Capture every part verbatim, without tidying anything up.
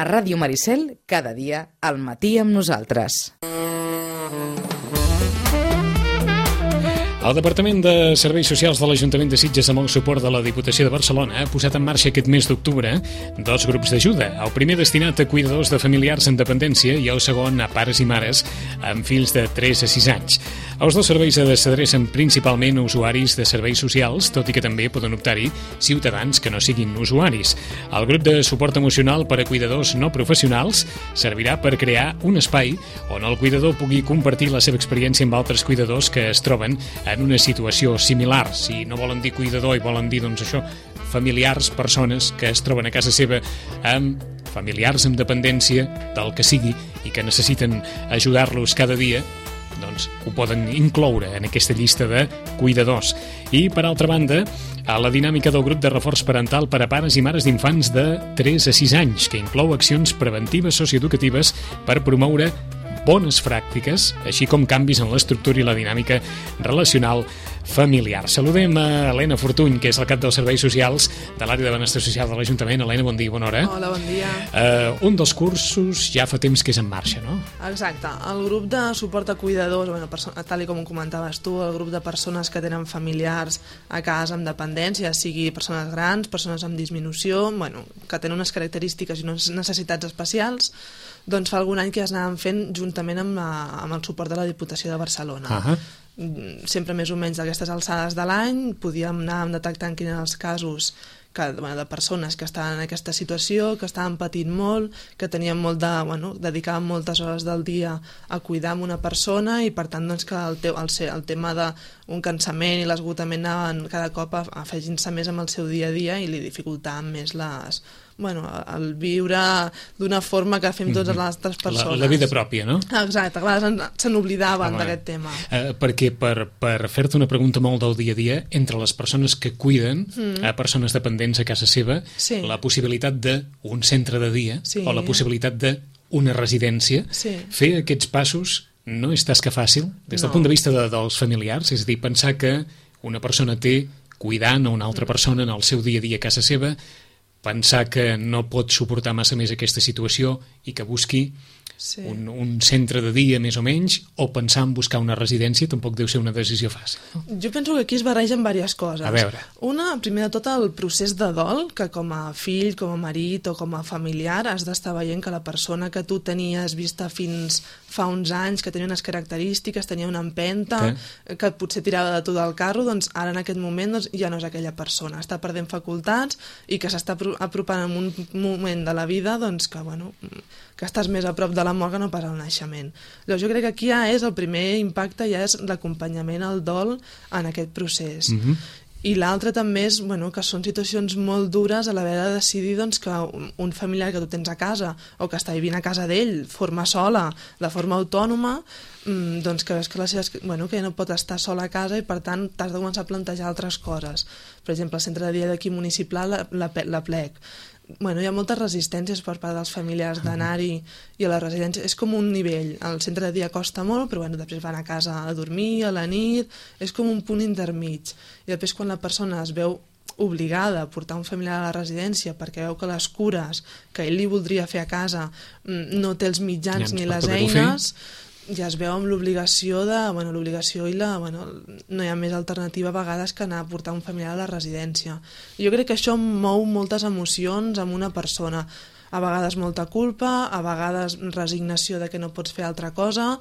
A Ràdio Maricel, cada dia, al matí amb nosaltres. El Departament de Serveis Socials de l'Ajuntament de Sitges, amb el suport de la Diputació de Barcelona, ha posat en marxa aquest mes d'octubre dos grups d'ajuda. El primer destinat a cuidadors de familiars en dependència i el segon a pares i mares amb fills de tres a sis anys. Els dos serveis s'adrecen principalment a usuaris de serveis socials, tot i que també poden optar-hi ciutadans que no siguin usuaris. El grup de suport emocional per a cuidadors no professionals servirà per crear un espai on el cuidador pugui compartir la seva experiència amb altres cuidadors que es troben en una situació similar. Si no volen dir cuidador i volen dir, doncs això, familiars, persones que es troben a casa seva amb familiars amb dependència del que sigui i que necessiten ajudar-los cada dia, doncs ho poden incloure en aquesta llista de cuidadors. I, per altra banda, a la dinàmica del grup de reforç parental per a pares i mares d'infants de tres a sis anys, que inclou accions preventives socioeducatives per promoure bones pràctiques, així com canvis en l'estructura i la dinàmica relacional familiar. Saludem a Helena Fortuny, que és el cap dels serveis socials de l'àrea de benestar social de l'Ajuntament. Helena, bon dia, bona hora. Hola, bon dia. Uh, un dels cursos ja fa temps que és en marxa, no? Exacte. El grup de suport a cuidadors, bueno, tal com ho comentaves tu, el grup de persones que tenen familiars a casa amb dependència, sigui persones grans, persones amb disminució, bueno, que tenen unes característiques i unes necessitats especials, doncs fa algun any que ja s'anaven fent juntament amb, la, amb el suport de la Diputació de Barcelona. Uh -huh. Sempre més o menys d'aquestes alçades de l'any podíem anar detectant quins eren els casos que, bueno, de persones que estaven en aquesta situació, que estaven patint molt, que tenien molt de, bueno, dedicaven moltes hores del dia a cuidar amb una persona i per tant doncs, que el, te el, el tema d'un cansament i l'esgotament anaven cada cop afegint-se més amb el seu dia a dia i li dificultaven més les... bueno, el viure d'una forma que fem totes les altres persones. La, la vida pròpia, no? Exacte, a vegades se n'oblidaven d'aquest tema. Eh, perquè per, per fer-te una pregunta molt del dia a dia, entre les persones que cuiden mm. a persones dependents a casa seva, sí. la possibilitat d'un centre de dia sí. o la possibilitat d'una residència, sí. fer aquests passos no és tasca fàcil des del no. punt de vista de, dels familiars, és a dir, pensar que una persona té cuidant a una altra persona en el seu dia a dia a casa seva, pensar que no pot suportar massa més aquesta situació i que busqui sí. un, un centre de dia més o menys, o pensar en buscar una residència tampoc deu ser una decisió fàcil. Jo penso que aquí es barregen diverses coses. A veure. Una, primer de tot, el procés de dol, que com a fill, com a marit o com a familiar has d'estar veient que la persona que tu tenies vista fins fa uns anys, que tenia unes característiques, tenia una empenta, que, que potser tirava de tu del carro, doncs ara en aquest moment doncs, ja no és aquella persona, està perdent facultats i que s'està apropant en un moment de la vida doncs, que, bueno, que estàs més a prop de la mort que no pas al naixement. Llavors jo crec que aquí ja és el primer impacte, ja és l'acompanyament al dol en aquest procés. Mm-hmm. I l'altre també és bueno, que són situacions molt dures a l'haver de decidir doncs, que un familiar que tu tens a casa o que està vivint a casa d'ell, forma sola, de forma autònoma, doncs que veus que, les seves, bueno, que no pot estar sola a casa i per tant t'has de començar a plantejar altres coses. Per exemple, el centre de dia d'aquí municipal, la, la, la plec. Bueno, hi ha moltes resistències per part dels familiars d'anar-hi i a la residència. És com un nivell. El centre de dia costa molt, però bueno, després van a casa a dormir, a la nit. És com un punt intermig. I després quan la persona es veu obligada a portar un familiar a la residència perquè veu que les cures que ell li voldria fer a casa no té els mitjans ni les eines, ja es veu amb l'obligació de, bueno, l'obligació i la, bueno, no hi ha més alternativa a vegades que anar a portar un familiar a la residència. I jo crec que això mou moltes emocions amb una persona, a vegades molta culpa, a vegades resignació de que no pots fer altra cosa,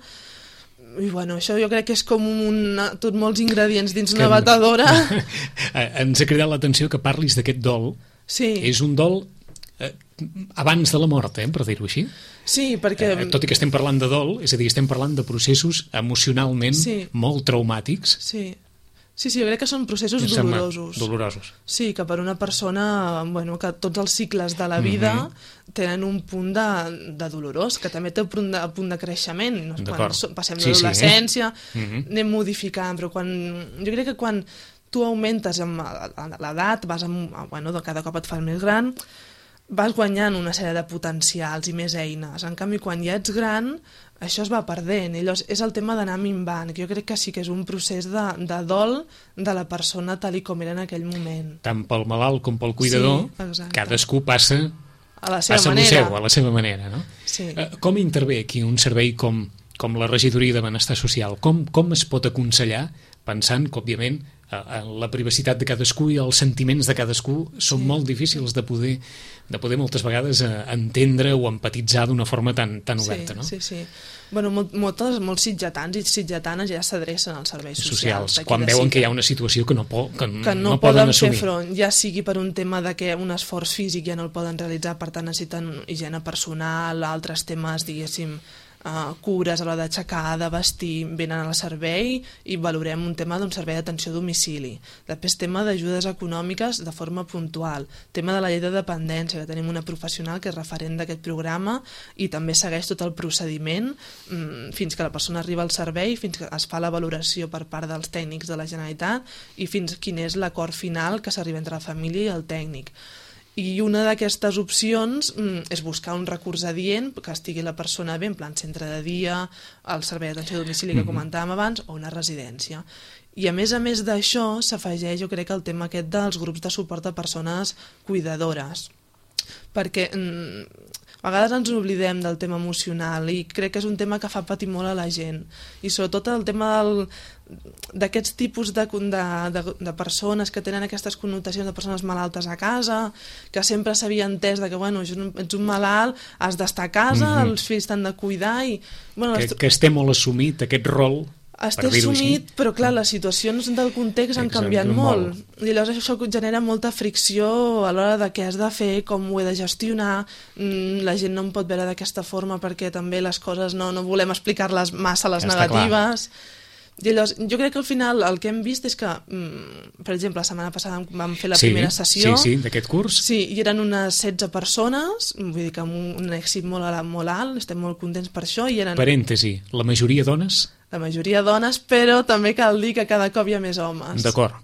i bueno, això jo crec que és com un, tot molts ingredients dins una batedora. Ens ha cridat l'atenció que parlis d'aquest dol. Sí. És un dol eh, abans de la mort, eh, per dir-ho així. Sí, perquè... Eh, tot i que estem parlant de dol, és a dir, estem parlant de processos emocionalment sí. molt traumàtics. Sí. Sí, sí, jo crec que són processos dolorosos. Dolorosos. Sí, que per una persona, bueno, que tots els cicles de la vida mm-hmm. tenen un punt de, de dolorós, que també té un punt de, un punt de creixement. No? Quan passem de l'adolescència, sí, sí, eh? anem modificant, però quan, jo crec que quan tu augmentes amb l'edat, vas amb, bueno, cada cop et fas més gran, vas guanyant una sèrie de potencials i més eines. En canvi, quan ja ets gran, això es va perdent. I llavors és el tema d'anar minvant, que jo crec que sí que és un procés de, de dol de la persona tal i com era en aquell moment. Tant pel malalt com pel cuidador, sí, cadascú passa a la seva manera. S'amosseu a la seva manera, no? Sí. Uh, com intervé aquí un servei com, com la Regidoria de Benestar Social? Com, com es pot aconsellar, pensant que, òbviament, uh, la privacitat de cadascú i els sentiments de cadascú són sí. molt difícils de poder, de poder moltes vegades uh, entendre o empatitzar d'una forma tan, tan oberta, sí, no? Sí, sí. Bueno, molt, moltes, molts sitgetans i sitgetanes ja s'adrecen als serveis socials. socials quan veuen que hi ha una situació que no, po que que no, no poden, poden fer assumir. front, ja sigui per un tema de que un esforç físic ja no el poden realitzar, per tant necessiten higiene personal, altres temes, diguéssim, Uh, cures a l'hora d'aixecar, de vestir, venen al servei i valorem un tema d'un servei d'atenció a domicili. Després tema d'ajudes econòmiques de forma puntual, tema de la llei de dependència, que tenim una professional que és referent d'aquest programa i també segueix tot el procediment mm, fins que la persona arriba al servei, fins que es fa la valoració per part dels tècnics de la Generalitat i fins quin és l'acord final que s'arriba entre la família i el tècnic. I una d'aquestes opcions mm, és buscar un recurs adient que estigui la persona bé, en plan centre de dia, el servei d'atenció a domicili que comentàvem abans, o una residència. I a més a més d'això s'afegeix, jo crec, el tema aquest dels grups de suport a persones cuidadores. Perquè mm, a vegades ens oblidem del tema emocional i crec que és un tema que fa patir molt a la gent. I sobretot el tema del d'aquests tipus de, de, de, de persones que tenen aquestes connotacions de persones malaltes a casa, que sempre s'havia entès de que, bueno, ets un malalt, has d'estar a casa, mm-hmm. els fills t'han de cuidar i... Bueno, que, que esté molt assumit aquest rol, Està assumit, però clar, les situacions del context han Exacte, canviat molt. molt. I llavors això genera molta fricció a l'hora de què has de fer, com ho he de gestionar, la gent no em pot veure d'aquesta forma perquè també les coses no, no volem explicar-les massa les ja negatives. I llavors, jo crec que al final el que hem vist és que, per exemple, la setmana passada vam fer la sí, primera sessió. Sí, sí, d'aquest curs. Sí, i eren unes setze persones, vull dir que amb un, un èxit molt, molt alt, estem molt contents per això. I eren... Parèntesi, la majoria dones? La majoria dones, però també cal dir que cada cop hi ha més homes. D'acord.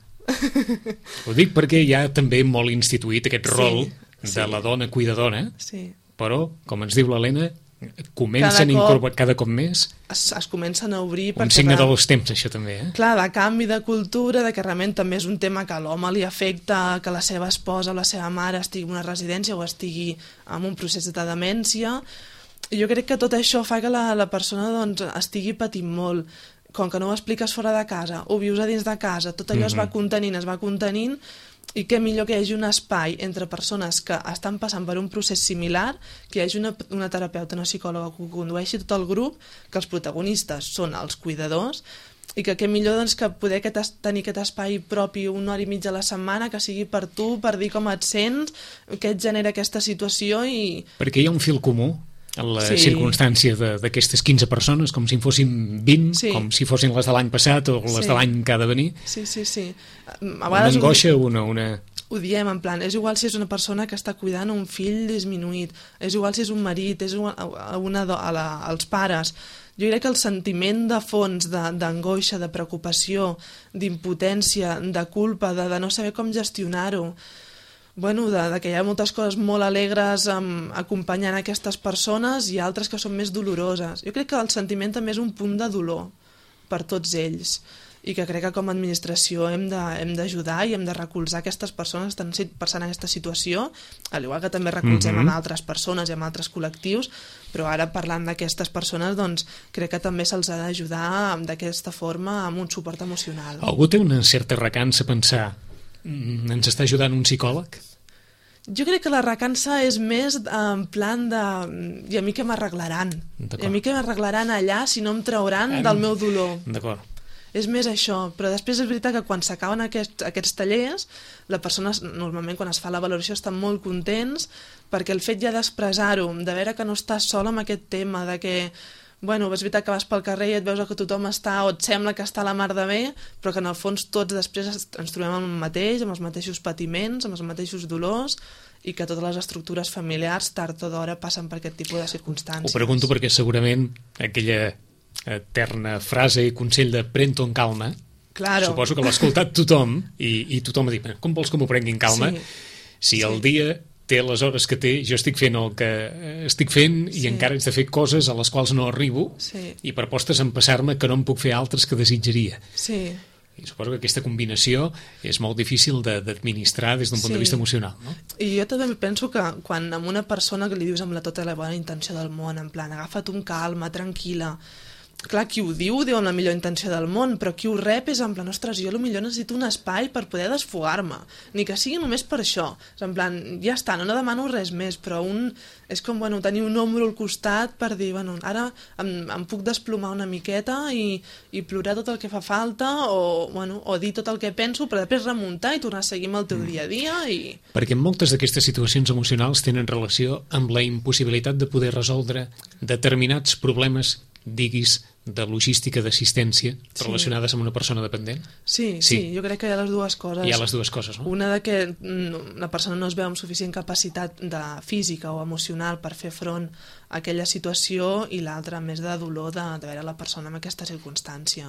Ho dic perquè hi ha també molt instituït aquest rol sí, de sí. la dona cuidadora, sí. però, com ens diu l'Helena, comencen a incorporar cada cop més es, es comencen a obrir un signe dels temps, això també, eh? Clar, de canvi de cultura, de que realment també és un tema que a l'home li afecta que la seva esposa o la seva mare estigui en una residència o estigui en un procés de demència. Jo crec que tot això fa que la, la persona doncs, estigui patint molt. Com que no ho expliques fora de casa, ho vius a dins de casa, tot allò mm-hmm. es va contenint, es va contenint, i què millor que hi hagi un espai entre persones que estan passant per un procés similar, que hi hagi una, una terapeuta, una psicòloga que condueixi tot el grup, que els protagonistes són els cuidadors, i que què millor doncs, que poder aquest, tenir aquest espai propi una hora i mitja a la setmana, que sigui per tu, per dir com et sents, què et genera aquesta situació i... Perquè hi ha un fil comú en la sí. circumstància d'aquestes quinze persones, com si en fossin vint, sí. com si fossin les de l'any passat o les sí. de l'any que ha de venir. Sí, sí, sí. A una angoixa, ho, una, una... Ho diem, en plan, és igual si és una persona que està cuidant un fill disminuït, és igual si és un marit, és igual a una, a la, als pares. Jo crec que el sentiment de fons d'angoixa, de, de preocupació, d'impotència, de culpa, de, de no saber com gestionar-ho, bueno, de, de que hi ha moltes coses molt alegres um, acompanyant aquestes persones i altres que són més doloroses. Jo crec que el sentiment també és un punt de dolor per tots ells i que crec que com a administració hem d'ajudar i hem de recolzar aquestes persones que estan passant en aquesta situació, al igual que també recolzem mm-hmm. en altres persones i en altres col·lectius, però ara parlant d'aquestes persones doncs crec que també se'ls ha d'ajudar d'aquesta forma amb un suport emocional. Algú té una certa recança a pensar ens està ajudant un psicòleg? Jo crec que la recança és més en plan de... i a mi què m'arreglaran? I a mi què m'arreglaran allà si no em trauran em... del meu dolor? D'acord. És més això, però després és veritat que quan s'acaben aquests, aquests tallers, la persona normalment quan es fa la valoració estan molt contents perquè el fet ja d'expressar-ho, de veure que no estàs sol amb aquest tema, de que bueno, és veritat que vas pel carrer i et veus que tothom està o et sembla que està a la mar de bé, però que en el fons tots després ens trobem amb el mateix, amb els mateixos patiments, amb els mateixos dolors i que totes les estructures familiars tard o d'hora passen per aquest tipus de circumstàncies. Ho pregunto perquè segurament aquella eterna frase i consell de pren-t'ho en calma, claro. Suposo que l'ha escoltat tothom i, i tothom ha dit, com vols que m'ho prengui en calma? Sí. Si sí. El dia té les hores que té, jo estic fent el que estic fent sí. I encara haig de fer coses a les quals no arribo sí. I per postes en passar-me que no em puc fer altres que desitjaria. Sí. I suposo que aquesta combinació és molt difícil d'administrar des d'un punt Sí. de vista emocional, no? I jo també penso que quan a una persona que li dius amb la tota la bona intenció del món, en plan, agafa't un calma, tranquil·la, clar, qui ho diu, ho diu amb la millor intenció del món, però qui ho rep és en plan, ostres, jo potser necessito un espai per poder desfogar-me, ni que sigui només per això. És en plan, ja està, no, no demano res més, però un, és com, bueno, tenir un ombro al costat per dir, bueno, ara em, em puc desplomar una miqueta i, i plorar tot el que fa falta, o, bueno, o dir tot el que penso, però després remuntar i tornar a seguir amb el teu dia a dia. I... Perquè moltes d'aquestes situacions emocionals tenen relació amb la impossibilitat de poder resoldre determinats problemes, diguis, de logística d'assistència Sí. relacionades amb una persona dependent? Sí, Sí. sí, jo crec que hi ha les dues coses. Hi ha les dues coses, no? Una de que mm, la persona no es veu amb suficient capacitat de física o emocional per fer front a aquella situació, i l'altra més de dolor de, de veure la persona en aquesta circumstància.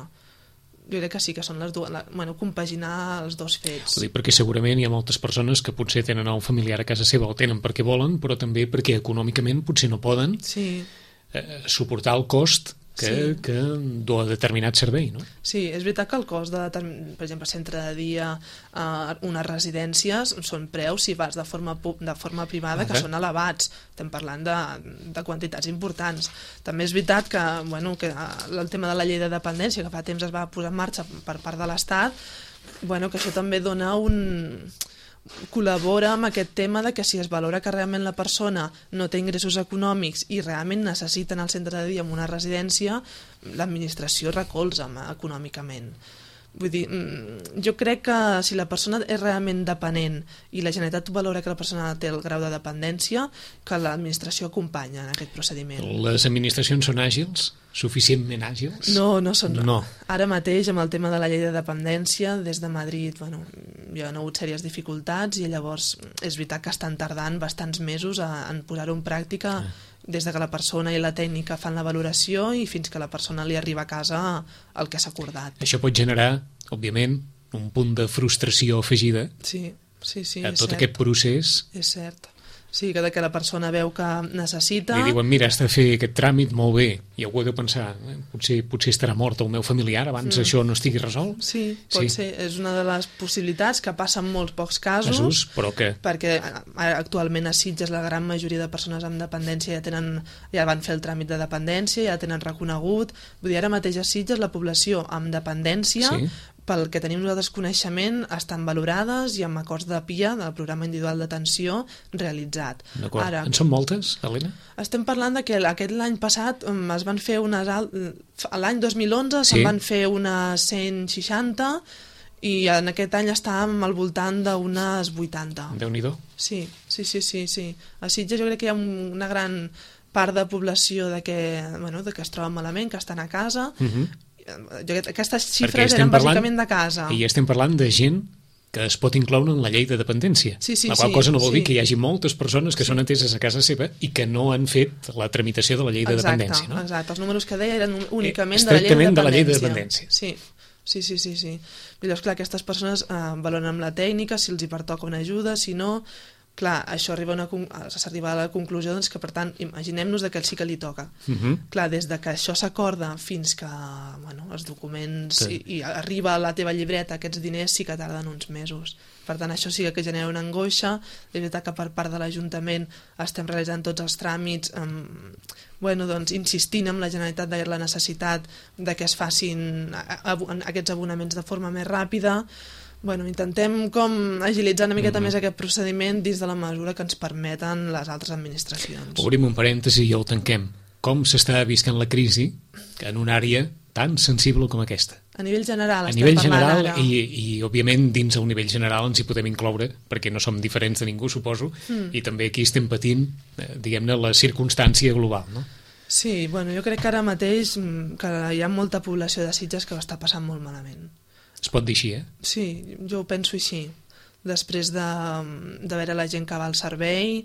Jo crec que sí que són les dues, la, bueno, compaginar els dos fets. Vull dir, perquè segurament hi ha moltes persones que potser tenen un familiar a casa seva, o tenen perquè volen, però també perquè econòmicament potser no poden Sí. eh, suportar el cost que, Sí. que d'un determinat servei, no? Sí, és veritat que el cost de, per exemple, centre de dia, eh, unes residències, són preus, si vas de forma, pu- de forma privada, que Ah, són elevats. Estem parlant de, de quantitats importants. També és veritat que, bueno, que eh, el tema de la llei de dependència, que fa temps es va posar en marxa per part de l'Estat, bueno, que això també dona un... col·labora amb aquest tema de que si es valora que realment la persona no té ingressos econòmics i realment necessita anar al centre de dia en una residència, l'administració recolza econòmicament. Vull dir, jo crec que si la persona és realment dependent i la Generalitat valora que la persona té el grau de dependència, que l'administració acompanya en aquest procediment. Les administracions són àgils? Suficientment àgils? No, no són... No. Ara mateix, amb el tema de la llei de dependència, des de Madrid, bueno, hi ha hagut sèries dificultats i llavors és veritat que estan tardant bastants mesos a, en posar-ho en pràctica, ah. des de que la persona i la tècnica fan la valoració i fins que la persona li arriba a casa el que s'ha acordat. Això pot generar, òbviament, un punt de frustració afegida Sí, sí, sí, a és tot cert. aquest procés. És cert. Sí, que, de que la persona veu que necessita... Li diuen, mira, has de fer aquest tràmit molt bé, i algú ha de pensar, eh, potser, potser estarà mort el meu familiar abans mm. això no estigui resolt. Sí, pot Sí. ser. És una de les possibilitats que passa en molts pocs casos. Casos, però que... Perquè ara, actualment a Sitges la gran majoria de persones amb dependència ja tenen, ja van fer el tràmit de dependència, ja tenen reconegut. Vull dir, ara mateix a Sitges la població amb dependència, Sí. pel que tenim nosaltres coneixement, estan valorades i amb acords de P I A, del Programa Individual d'Atenció, realitzat. D'acord. Ara, En són moltes, Helena? estem parlant de que aquest l'any passat um, es van fer unes... Al... L'any dos mil onze Sí. se'n van fer unes cent seixanta i en aquest any estàvem al voltant d'unes vuitanta. Déu-n'hi-do. Sí, sí, sí, sí, sí. A Sitges jo crec que hi ha un- una gran part de població de que, bueno, de que es troben malament, que estan a casa. Uh -huh. Jo, aquestes Perquè xifres estem eren parlant- bàsicament de casa. I estem parlant de gent que es pot incloure en la llei de dependència. Sí, sí, la qual sí, cosa no vol dir sí. que hi hagi moltes persones que Sí. són ateses a casa seva i que no han fet la tramitació de la llei de Exacte, dependència. No? exacte. Els números que deia eren un- únicament Eh, de la llei de estrictament de la llei de dependència. dependència. Sí, sí, sí, sí. sí. I llavors, clar, aquestes persones eh, valoren amb la tècnica, si els hi pertoca una ajuda, si no... Clar, això arriba a una, con- s'arriba a la conclusió doncs, que, per tant, imaginem-nos que sí que li toca. Uh -huh. Clar, des de que això s'acorda fins que bueno, els documents Sí. i, i arriba a la teva llibreta aquests diners sí que tarden uns mesos. Per tant, això sí que genera una angoixa. És veritat que per part de l'Ajuntament estem realitzant tots els tràmits, eh, bueno, doncs, insistint amb la Generalitat de la necessitat de que es facin a- a- aquests abonaments de forma més ràpida. Bueno, intentem com agilitzar una miqueta mm-hmm. més aquest procediment dins de la mesura que ens permeten les altres administracions. Obrim un parèntesi i el tanquem. Com s'està viscant la crisi en una àrea tan sensible com aquesta? A nivell general, A estem nivell parlant general ara. i, i, òbviament, dins del nivell general ens hi podem incloure, perquè no som diferents de ningú, suposo, mm. i també aquí estem patint, eh, diguem-ne, la circumstància global, no? Sí, bueno, jo crec que ara mateix mm, que hi ha molta població de Sitges que ho està passant molt malament. Es pot dir així, eh? Sí, jo ho penso així. Després de, de veure la gent que va al servei,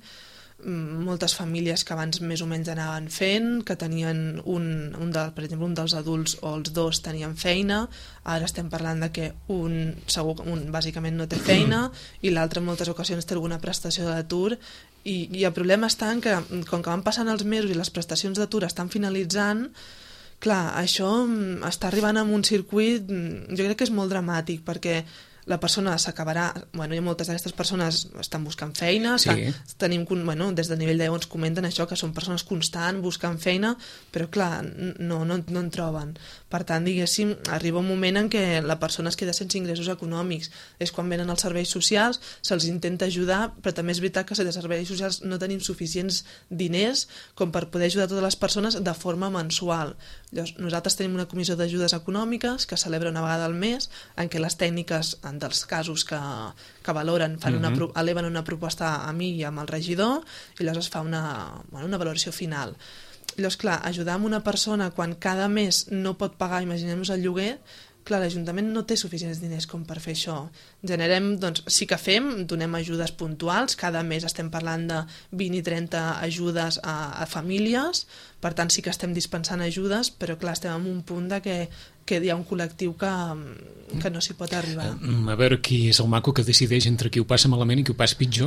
moltes famílies que abans més o menys anaven fent, que tenien un, un de, per exemple, un dels adults o els dos tenien feina, ara estem parlant de que un, segur, un bàsicament no té feina i l'altre en moltes ocasions té alguna prestació d'atur i, i el problema està en que com que van passant els mesos i les prestacions d'atur estan finalitzant, Clar, això està arribant a un circuit, jo crec que és molt dramàtic, perquè la persona s'acabarà... Bueno, hi ha moltes d'aquestes persones estan buscant feina, sí. estan, tenim, bueno, des del nivell deu ens comenten això, que són persones constants buscant feina, però clar, no, no, no en troben. Per tant, diguéssim, arriba un moment en què la persona es queda sense ingressos econòmics. És quan venen els serveis socials, se'ls intenta ajudar, però també és veritat que de serveis socials no tenim suficients diners com per poder ajudar totes les persones de forma mensual. Llavors, nosaltres tenim una comissió d'ajudes econòmiques que celebra una vegada al mes, en què les tècniques, en dels casos que, que valoren, fan una, uh-huh. eleven una proposta a mi i amb el regidor, i llavors es fa una, bueno, una valoració final. Llavors, clar, ajudar amb una persona quan cada mes no pot pagar, imaginem-nos el lloguer, clar, l'Ajuntament no té suficients diners com per fer això. Generem, doncs, sí que fem, donem ajudes puntuals, cada mes estem parlant de vint i trenta ajudes a, a famílies, per tant sí que estem dispensant ajudes, però clar, estem en un punt de que, que hi ha un col·lectiu que, que no s'hi pot arribar. A veure qui és el maco que decideix entre qui ho passa malament i qui ho passa pitjor.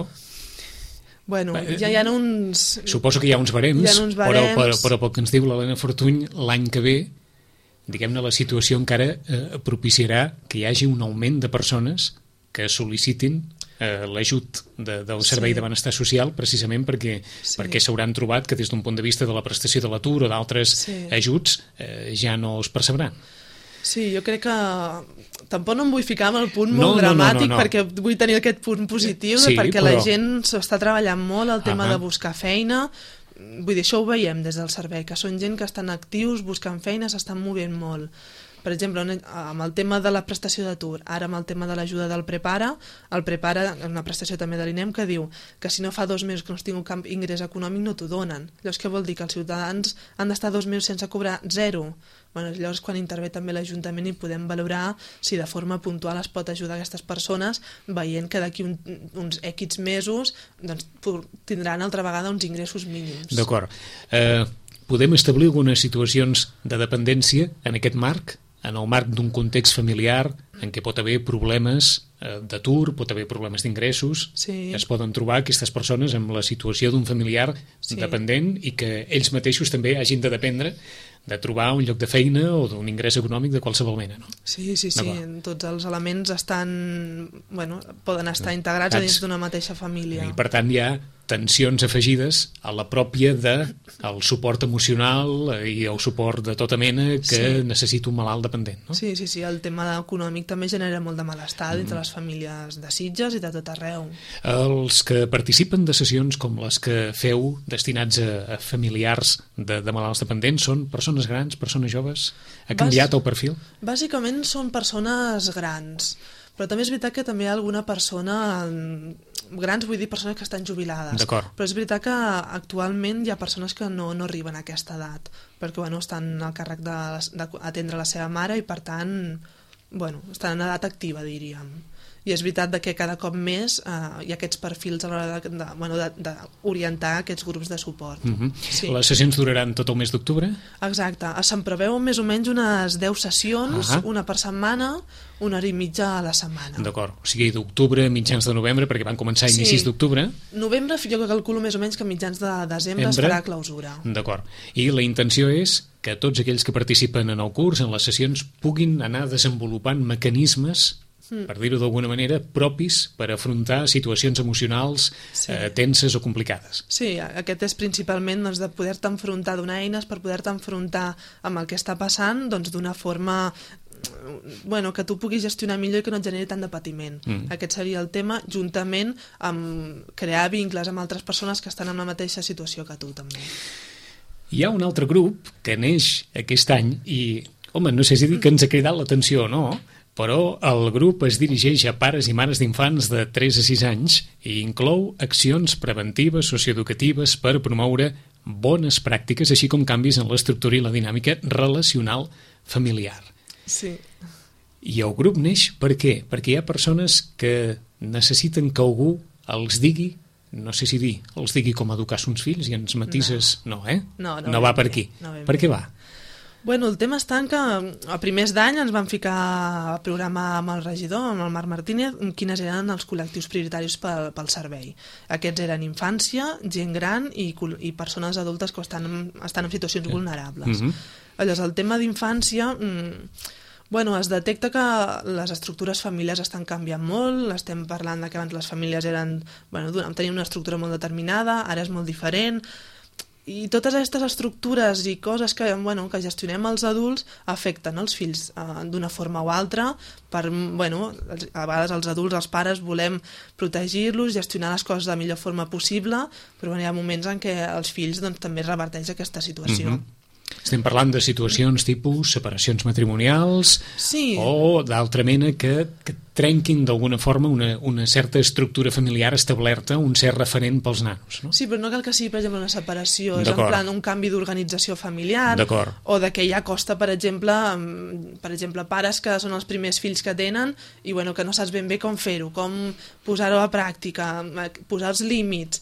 Bueno, ja hi ha uns... Suposo que hi ha uns barems, ha uns barems. Però, però, però pel que ens diu l'Helena Fortuny, l'any que ve, diguem-ne, la situació encara eh, propiciarà que hi hagi un augment de persones que sol·licitin eh, l'ajut de, del Servei sí. de Benestar Social, precisament perquè sí. perquè s'hauran trobat que des d'un punt de vista de la prestació de l'atur o d'altres sí. ajuts eh, ja no es percebran. Sí, jo crec que tampoc no em vull ficar en el punt no, molt dramàtic, no, no, no. perquè vull tenir aquest punt positiu, sí, perquè però... la gent s'està treballant molt el tema uh-huh. de buscar feina. Vull dir, això ho veiem des del servei, que són gent que estan actius, buscant feina, s'estan movent molt. Per exemple, amb el tema de la prestació d'atur, ara amb el tema de l'ajuda del Prepara, el Prepara, una prestació també de l'I N E M, que diu que si no fa dos mesos que no has tingut cap ingrés econòmic no t'ho donen. Llavors què vol dir? Que els ciutadans han d'estar dos mesos sense cobrar zero. Bueno, llavors quan intervé també l'Ajuntament hi podem valorar si de forma puntual es pot ajudar aquestes persones, veient que d'aquí un, uns X mesos doncs, tindran altra vegada uns ingressos mínims. D'acord. Eh, podem establir algunes situacions de dependència en aquest marc? En el marc d'un context familiar en què pot haver problemes eh, d'atur, pot haver problemes d'ingressos, sí. es poden trobar aquestes persones amb la situació d'un familiar sí. dependent i que ells mateixos també hagin de dependre de trobar un lloc de feina o d'un ingrés econòmic de qualsevol mena, no? Sí, sí, sí. Tots els elements estan, bueno, poden estar integrats a dins d'una mateixa família. I per tant hi ha tensions afegides a la pròpia del suport emocional i el suport de tota mena que sí. necessita un malalt dependent, no? Sí, sí, sí. El tema econòmic també genera molt de malestar mm. entre les famílies de Sitges i de tot arreu. Els que participen de sessions com les que feu destinats a, a familiars de, de malalts dependents són persones grans, persones joves? Ha canviat Bàs... el perfil? Bàsicament són persones grans, però també és veritat que també hi ha alguna persona... grans vull dir persones que estan jubilades, però és veritat que actualment hi ha persones que no, no arriben a aquesta edat perquè bueno, estan al càrrec d'atendre la seva mare i per tant bueno, estan en edat activa, diríem. I és veritat que cada cop més eh, hi ha aquests perfils a l'hora d'orientar de, bueno, de, de aquests grups de suport. Uh-huh. Sí. Les sessions duraran tot el mes d'octubre? Exacte. Se'n preveu més o menys unes deu sessions, uh-huh. una per setmana, una hora i mitja a la setmana. D'acord. O sigui, d'octubre, mitjans de novembre, perquè van començar a inicis sí. d'octubre. Novembre, jo que calculo més o menys que mitjans de desembre Embre. es farà clausura. D'acord. I la intenció és que tots aquells que participen en el curs, en les sessions, puguin anar desenvolupant mecanismes Mm. per dir-ho d'alguna manera, propis per afrontar situacions emocionals sí. eh, tenses o complicades. Sí, aquest és principalment doncs, de poder-te enfrontar, donar eines per poder-te enfrontar amb el que està passant doncs, d'una forma bueno, que tu puguis gestionar millor i que no et generi tant de patiment. Mm. Aquest seria el tema, juntament amb crear vincles amb altres persones que estan en la mateixa situació que tu també. Hi ha un altre grup que neix aquest any i, home, no sé si dir que ens ha cridat l'atenció o no, però el grup es dirigeix a pares i mares d'infants de tres a sis anys i inclou accions preventives socioeducatives per promoure bones pràctiques, així com canvis en l'estructura i la dinàmica relacional familiar. Sí. I el grup neix per què? Perquè hi ha persones que necessiten que algú els digui, no sé si dir, els digui com educar sons fills i ens matises... No, no eh? No, no, no va per aquí. No per què va? Bueno, el tema està en que a primers d'any ens van ficar a programar amb el regidor, amb el Marc Martínez, quines eren els col·lectius prioritaris pel, pel servei. Aquests eren infància, gent gran i, i persones adultes que estan, estan en situacions vulnerables. Mm-hmm. Llavors, el tema d'infància... Bueno, es detecta que les estructures familiars estan canviant molt, estem parlant de que abans les famílies eren, bueno, tenien una estructura molt determinada, ara és molt diferent, i totes aquestes estructures i coses que, bueno, que gestionem els adults afecten els fills eh, d'una forma o altra. Per, bueno, a vegades els adults, els pares, volem protegir-los, gestionar les coses de la millor forma possible, però bueno, hi ha moments en què els fills doncs, també reverteix aquesta situació. Mm-hmm. Estem parlant de situacions tipus separacions matrimonials sí. o d'altra mena que, que trenquin d'alguna forma una, una certa estructura familiar establerta, un cert referent pels nanos. No? Sí, però no cal que sigui, per exemple, una separació, és en plan un canvi d'organització familiar o de que ja costa, per exemple, per exemple, pares que són els primers fills que tenen i bueno, que no saps ben bé com fer-ho, com posar-ho a pràctica, posar els límits,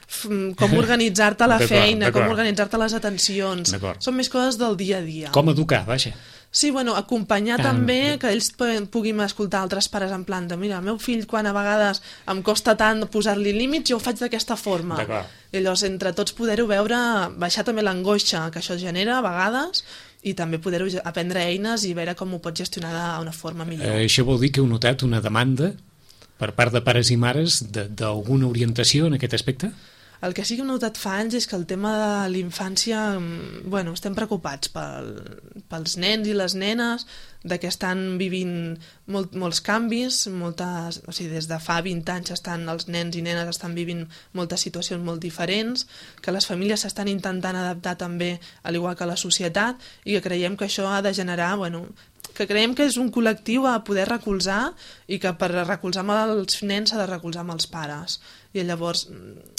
com organitzar-te la feina, com organitzar-te les atencions. Són més coses del dia a dia. Com educar, vaja. Sí, bueno, acompanyar ah, també, que ells puguin escoltar altres pares en plan de mira, el meu fill quan a vegades em costa tant posar-li límits, jo ho faig d'aquesta forma. I llavors, entre tots poder-ho veure, baixar també l'angoixa que això genera a vegades i també poder-ho aprendre eines i veure com ho pots gestionar d'una forma millor. Eh, això vol dir que heu notat una demanda per part de pares i mares d'alguna orientació en aquest aspecte? El que sí que hem notat fa anys és que el tema de l'infància, bueno, estem preocupats pel, pels nens i les nenes, de que estan vivint molt, molts canvis, moltes, o sigui, des de fa vint anys estan, els nens i nenes estan vivint moltes situacions molt diferents, que les famílies s'estan intentant adaptar també, al igual que la societat, i que creiem que això ha de generar, bueno, que creiem que és un col·lectiu a poder recolzar i que per recolzar amb els nens s'ha de recolzar amb els pares. I llavors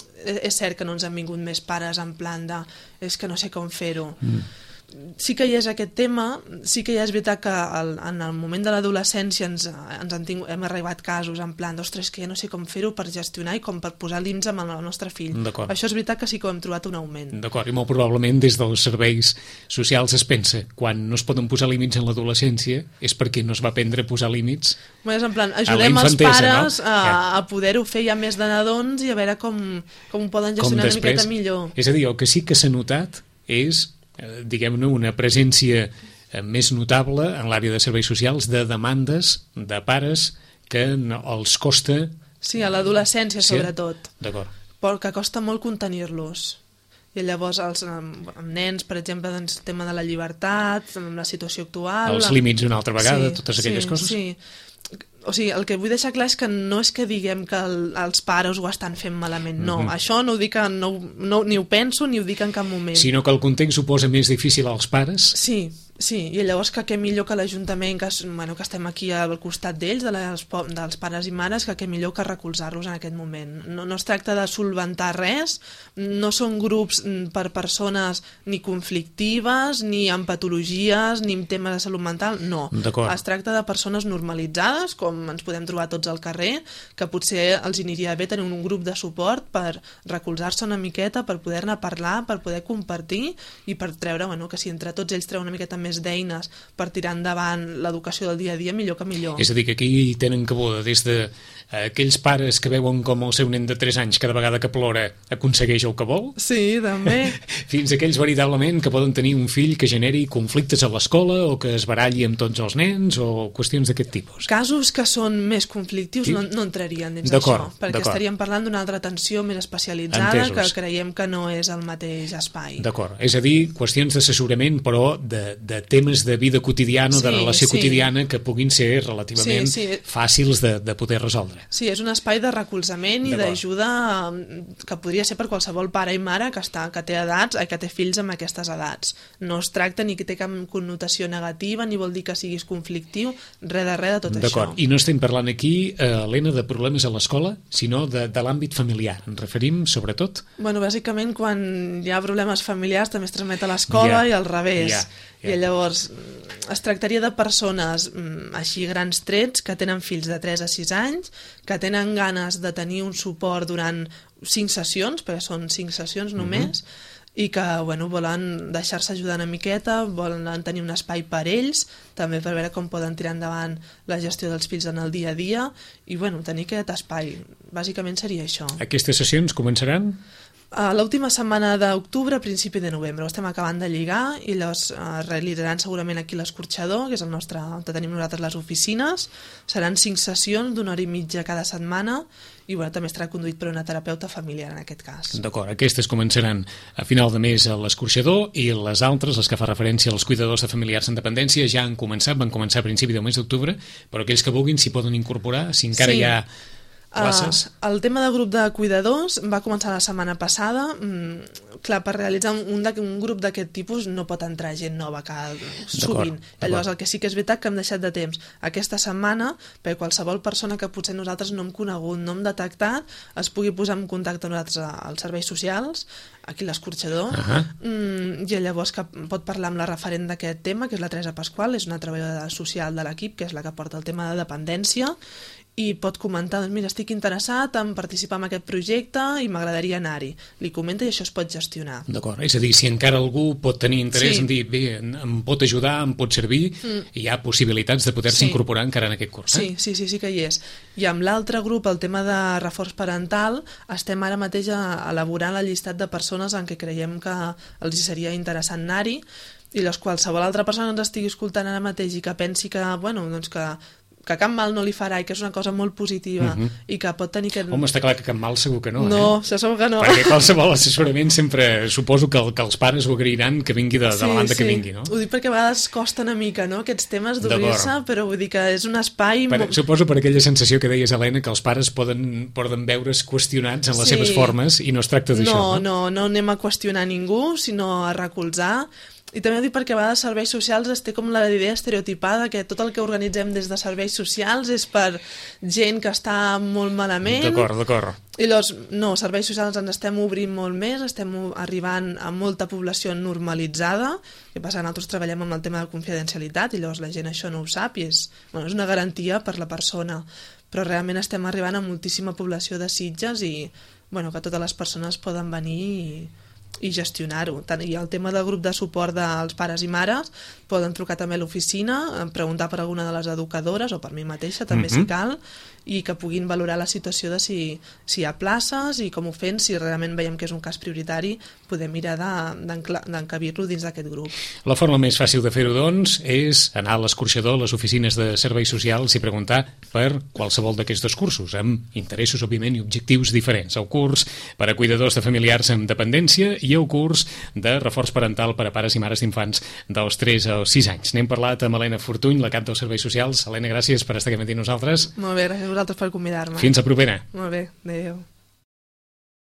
és cert que no ens han vingut més pares en plan de és que no sé com fer-ho. Mm. Sí que hi és aquest tema, sí que ja és veritat que el, en el moment de l'adolescència ens, ens han tingut, hem arribat casos en plan d'ostres, que ja no sé com fer-ho per gestionar i com per posar límits amb el nostre fill. Això és veritat que sí que ho hem trobat un augment. D'acord, i molt probablement des dels serveis socials es pensa, quan no es poden posar límits en l'adolescència és perquè no es va aprendre a posar límits. Bueno, és en plan, ajudem els pares no? a, a poder-ho fer ja més de nadons i a veure com, com ho poden gestionar una miqueta millor. És a dir, el que sí que s'ha notat és diguem-ne, una presència més notable en l'àrea de serveis socials de demandes de pares que no, els costa... Sí, a l'adolescència sí? Sobretot. D'acord. Perquè costa molt contenir-los. I llavors els amb, amb nens, per exemple, doncs, el tema de la llibertat, amb la situació actual... Els límits una altra vegada, sí, totes aquelles sí, coses? Sí, o sigui, el que vull deixar clar és que no és que diguem que el, els pares ho estan fent malament, no. Mm-hmm. Això no ho dic, no, no, ni ho penso ni ho dic en cap moment. Sinó que el context ho posa més difícil als pares? Sí, sí, i llavors que què millor que l'Ajuntament, que, bueno, que estem aquí al costat d'ells, de les, dels pares i mares, que què millor que recolzar-los en aquest moment. No, no es tracta de solventar res, no són grups per persones ni conflictives, ni amb patologies, ni amb temes de salut mental, no. Es tracta de persones normalitzades, com ens podem trobar tots al carrer, que potser els aniria bé tenir un grup de suport per recolzar-se una miqueta, per poder-ne parlar, per poder compartir i per treure, bueno, que si entre tots ells treuen una miqueta més d'eines per tirar endavant l'educació del dia a dia, millor que millor. És a dir, que aquí tenen cabuda des de aquells pares que veuen com el seu nen de tres anys cada vegada que plora aconsegueix el que vol. Sí, també. Fins a aquells veritablement que poden tenir un fill que generi conflictes a l'escola o que es baralli amb tots els nens o qüestions d'aquest tipus. Casos que són més conflictius sí? no, no entrarien dins d'això, perquè estaríem parlant d'una altra atenció més especialitzada. Entesos. Que creiem que no és el mateix espai. D'acord, és a dir, qüestions d'assessorament però de, de temes de vida quotidiana, sí, de relació sí. quotidiana que puguin ser relativament sí, sí. fàcils de, de poder resoldre. Sí, és un espai de recolzament i d'ajuda que podria ser per qualsevol pare i mare que, està, que té edats, que té fills amb aquestes edats. No es tracta ni que té cap connotació negativa, ni vol dir que siguis conflictiu, res de res de tot això. D'acord, i no estem parlant aquí, eh, Helena, de problemes a l'escola, sinó de, de l'àmbit familiar. Ens referim, sobretot? Bueno, bàsicament, quan hi ha problemes familiars també es transmet a l'escola yeah. i al revés. Yeah. Yeah. I llavors es tractaria de persones així grans trets que tenen fills de tres a sis anys, que tenen ganes de tenir un suport durant cinc sessions, perquè són cinc sessions només, mm-hmm. i que bueno, volen deixar-se ajudar una miqueta, volen tenir un espai per ells, també per veure com poden tirar endavant la gestió dels fills en el dia a dia i bueno, tenir aquest espai. Bàsicament seria això. Aquestes sessions començaran? A l'última setmana d'octubre, a principi de novembre. Ho estem acabant de lligar i llavors eh, realitzaran segurament aquí l'Escorxador, que és el nostre, on tenim nosaltres les oficines. Seran cinc sessions d'una hora i mitja cada setmana i bueno, també estarà conduït per una terapeuta familiar en aquest cas. D'acord, aquestes començaran a final de mes a l'Escorxador i les altres, les que fa referència als cuidadors de familiars en dependència, ja han començat, van començar a principi del mes d'octubre, però aquells que vulguin s'hi poden incorporar, si encara sí. hi ha places. Uh, el tema de grup de cuidadors va començar la setmana passada. Mm, clar, per realitzar un, de, un grup d'aquest tipus no pot entrar gent nova cada sovint. Llavors, el que sí que és veritat que hem deixat de temps aquesta setmana perquè qualsevol persona que potser nosaltres no hem conegut, no hem detectat, es pugui posar en contacte amb nosaltres als serveis socials, aquí a l'Escorxador, uh -huh. mm, i llavors que pot parlar amb la referent d'aquest tema, que és la Teresa Pasqual, és una treballadora social de l'equip, que és la que porta el tema de dependència, i pot comentar, doncs mira, estic interessat en participar en aquest projecte i m'agradaria anar-hi. Li comenta i això es pot gestionar. D'acord, és a dir, si encara algú pot tenir interès sí. en dir, bé, em pot ajudar, em pot servir, mm. hi ha possibilitats de poder-se sí. incorporar encara en aquest curs. Eh? Sí, sí, sí, sí que hi és. I amb l'altre grup, el tema de reforç parental, estem ara mateix elaborant el llistat de persones en què creiem que els seria interessant anar-hi, i les qualsevol altra persona ens estigui escoltant ara mateix i que pensi que, bueno, doncs que que cap mal no li farà i que és una cosa molt positiva uh -huh. i que pot tenir aquest... Home, està clar que cap mal segur que no, No, eh? això segur que no. Perquè qualsevol assessorament sempre suposo que, el, que els pares ho agrairan que vingui de, de sí, la banda sí. que vingui, no? Ho dic perquè a vegades costa una mica, no?, aquests temes d'obrir-se, però vull dir que és un espai... Per, suposo per aquella sensació que deies, Helena, que els pares poden, poden veure's qüestionats en les sí. seves formes i no es tracta d'això, no? No, no, no anem a qüestionar ningú, sinó a recolzar. I també ho dic perquè a vegades serveis socials es té com la idea estereotipada que tot el que organitzem des de serveis socials és per gent que està molt malament. D'acord, d'acord. I llavors, no, serveis socials ens estem obrint molt més, estem arribant a molta població normalitzada, que passa que nosaltres treballem amb el tema de confidencialitat i llavors la gent això no ho sap i és, bueno, és una garantia per la persona, però realment estem arribant a moltíssima població de Sitges i bueno, que totes les persones poden venir i i gestionar-ho. I el tema del grup de suport dels pares i mares poden trucar també a l'oficina, preguntar per alguna de les educadores o per mi mateixa també uh-huh. si cal, i que puguin valorar la situació de si, si hi ha places i com ho fem, si realment veiem que és un cas prioritari podem mirar d'encabir-lo dins d'aquest grup. La forma més fàcil de fer-ho, doncs, és anar a l'Escorxador, a les oficines de serveis socials i preguntar per qualsevol d'aquests dos cursos, amb interessos, òbviament, i objectius diferents. El curs per a cuidadors de familiars amb dependència i el curs de reforç parental per a pares i mares d'infants dels tres als sis anys. N'hem parlat amb Helena Fortuny, la cap dels serveis socials. Helena, gràcies per estar aquí amb nosaltres. Molt bé, gràcies a vosaltres per convidar-me. Fins a propera. Molt bé, adéu.